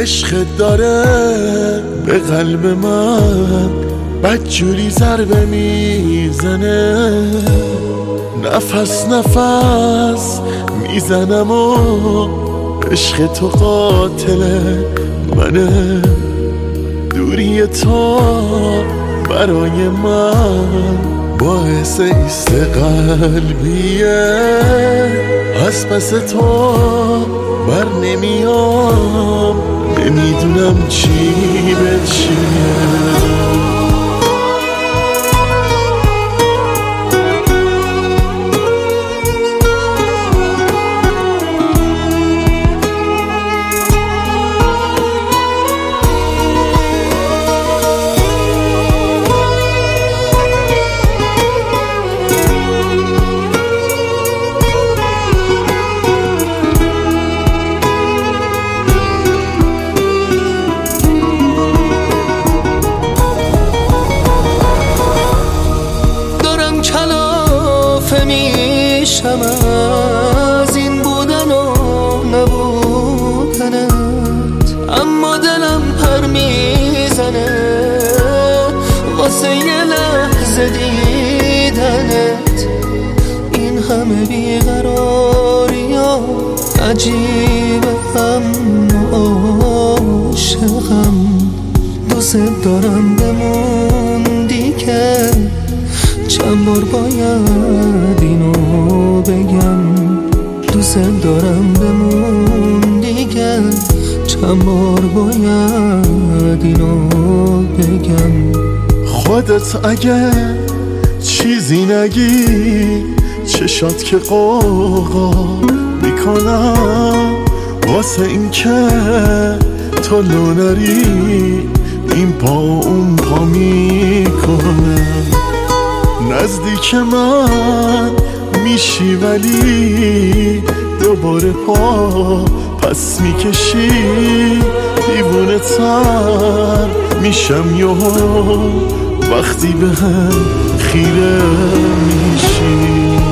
عشقت داره به قلب من بدجوری ضربه میزنه، نفس نفس میزنم و عشق تو قاتل منه. دوری تو برای من باعث ایست قلبیه، از پس تو بر نمیام، نمیدونم چی به چیه. میشم از این بودن و نبودنت، اما دلم پر میزنه واسه یه لحظه دیدنت. این همه بیقراری ها عجیبه، اما عاشقم، دوست دارم بموندی که چند بار باید اینو بگم. دوست دارم بموندی که چند بار باید اینو بگم. خودت اگه چیزی نگی چشات که قوقا میکنم، واسه این که تو لو نری این پا اون پا میکنه. نزدیک من میشی ولی دوباره پا پس میکشی، دیوونه تر میشم یهو وقتی به هم خیره میشی.